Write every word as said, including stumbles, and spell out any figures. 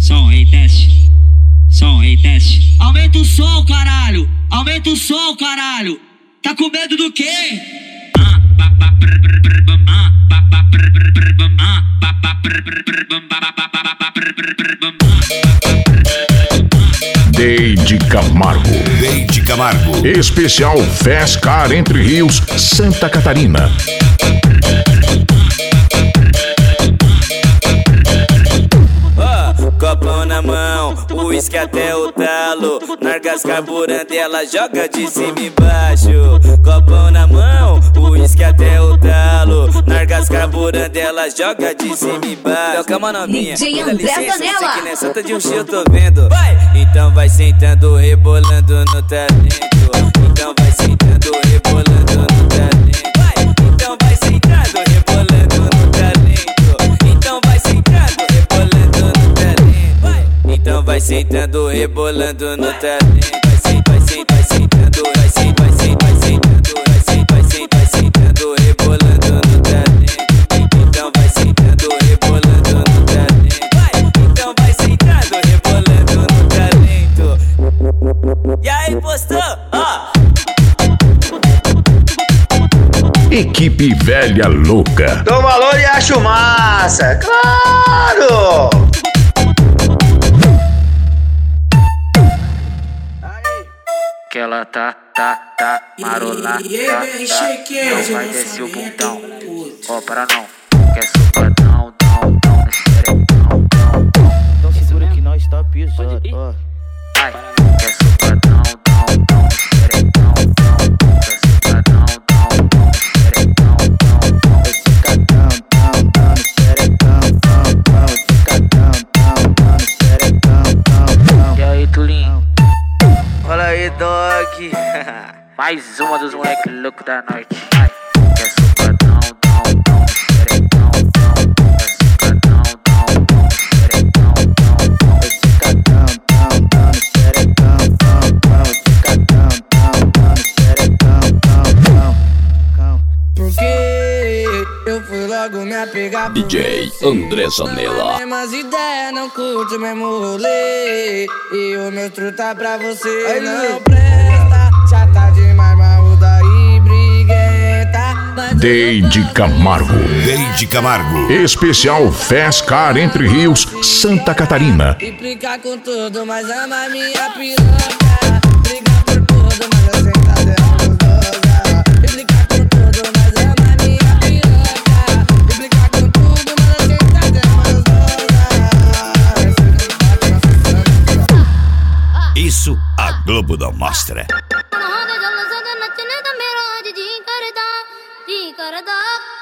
Som, ei, teste. Som, ei, teste. Aumenta o som, caralho. Aumenta o som, caralho. Tá com medo do quê? Deide Camargo. Deide Camargo. Especial Fescar Entre Rios, Santa Catarina. Oh, copão na mão, uísque até o talo. Nargas carburante, ela joga de cima e embaixo. Copão na mão, uísque até o talo. Nargas carburante, ela joga de cima e embaixo. Então calma novinha, D J dá André licença, Zanella. você que nessa tá de um cheio, eu tô vendo. Vai! Então vai sentando, rebolando no talento. Então vai sentando, rebolando no talento. Vai! Então vai sentando, rebolando no talento. Então vai sentando, rebolando no talento. Vai! Então vai sentando, rebolando no talento. Vai sentando, vai sentando, vai sentando, vai sentando, vai sentando, vai sentando, vai sentando, vai sentando, rebolando no talento. Então vai sentando, rebolando no talento. Vai! Então vai sentando, rebolando no talento. E aí, postou? Ó! Equipe Velha Louca. Dou valor e acho massa, claro! Que ela tá, tá, tá, marolada, tá, tá. Não vai descer o bundão. Ó, para não. Quer supadão, dão, dão, no xerecão, dão, dão. Então segura que nós tá pisando, ó. Ai, quer supadão, dão, dão, no xerecão, dão, dão. Quer supadão, dão, dão, no xerecão, dão, dão. Esse cadão, dão, dão no xerecão, dão, dão. Esse cadão, dão, dão no xerecão, dão, dão. E aí, Tulinho? Fala aí, dog. Mais uma dos moleque louco da noite. Ai, quer supadão, dão, dão, no xerecão, dão, dão. Quer supadão, dão, dão, no xerecão, dão, dão. Esse cadão, dão, dão no xerecão, dão, dão. Esse cadão, dão, dão no xerecão, dão, dão. Porque eu fui logo me apegar por D J André Zanella. mesmas ideias, não curte o mesmo rolê. E o meu truta pra você aí não presta. Já tá demais, marruda e briguenta. Deide Camargo. Deide Camargo. Especial Fescar Entre Rios, Santa Catarina. Implica com tudo, mas ama minha piroca. Briga por tudo, mas a sentada é gostosa. Implica com tudo, mas ama minha piroca. Implica com tudo, mas a sentada é gostosa. Isso a Globo não mostra. de encaradão, de encaradão.